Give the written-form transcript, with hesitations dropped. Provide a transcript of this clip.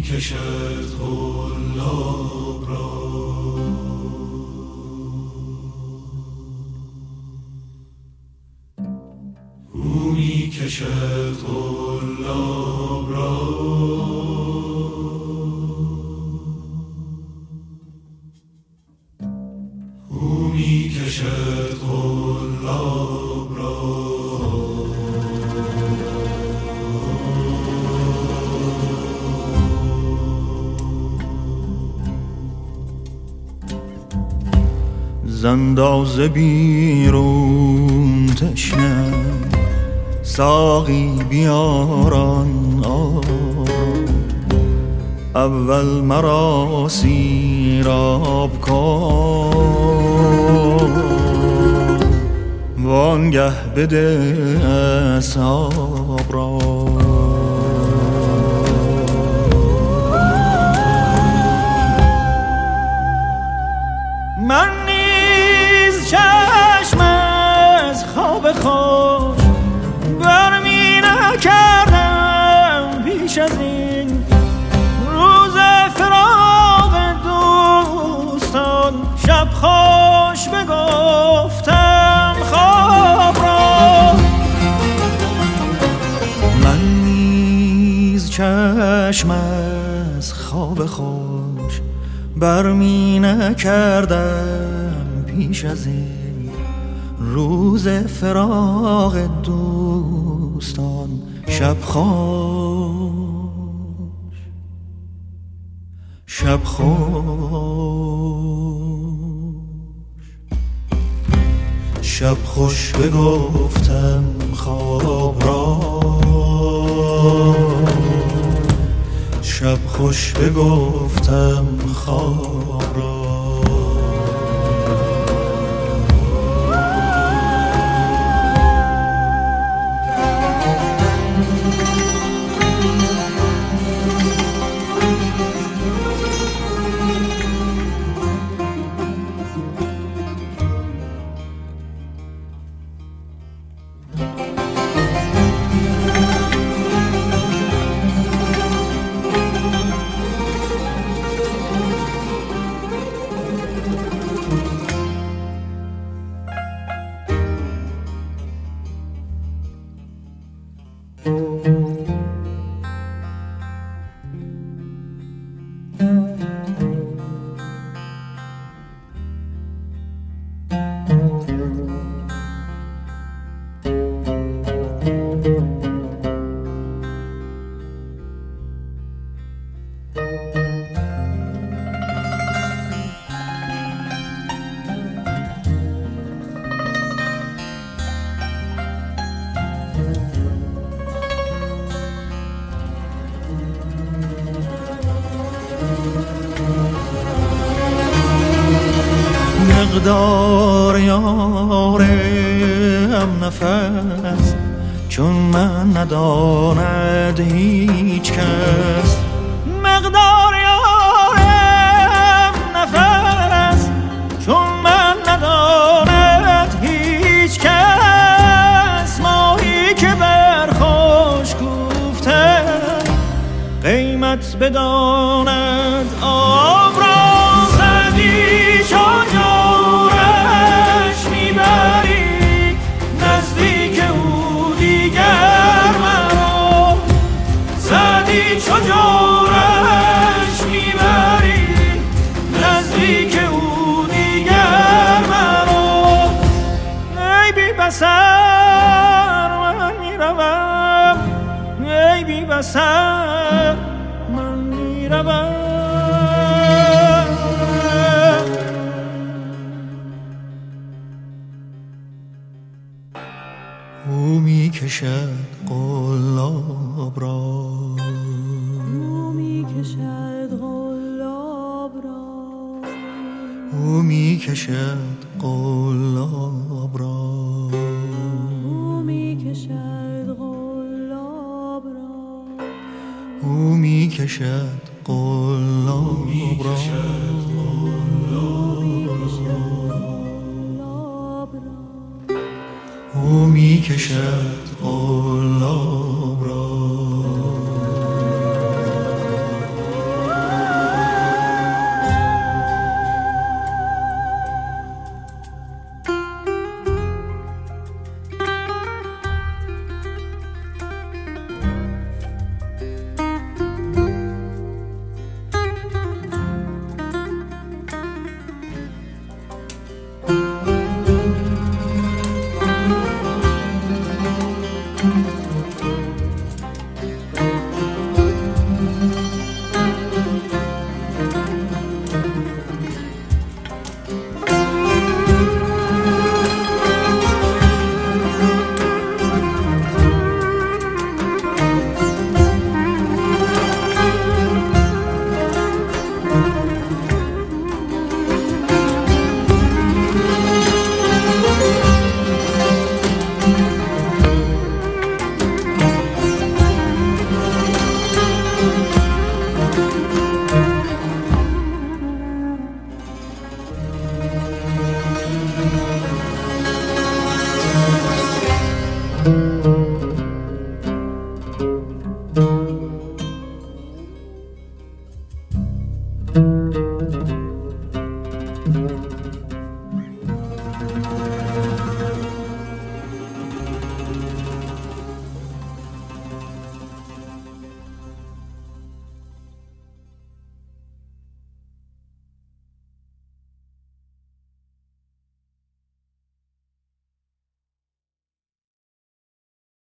کشد قلاب را او می کشد قلاب را او می کشد قلاب را زنداز بیرون تشنه ساقی بیاران اول مرا سیراب کن وانگه بده اصحاب را من چشم از خواب خوش برمی نکردم پیش از این روز فراق دوستان شب خوش بگفتم خواب را من نیز چشم از خواب خوش برمی نکردم پیش از این روز فراق دوستان شب خوش شب خوش بگفتم خواب را شب خوش بگفتم خواب را مقدار یارم نفس چون من نداند هیچ کس مقدار یارم نفس چون من نداند هیچ کس ماهی که بر خوش گفته قیمت بداند آب را زدی چجورش میبری نزدیک او دیگر مرا زدی چجورش میبری نزدیک او دیگر مرا ای بی بصر من میروم ای بی بصر من میروم او می کشد قلاب را او می کشد قلاب را او می کشد قلاب را او می کشد قلاب را او می کشد قلاب را او می کشد قلاب را او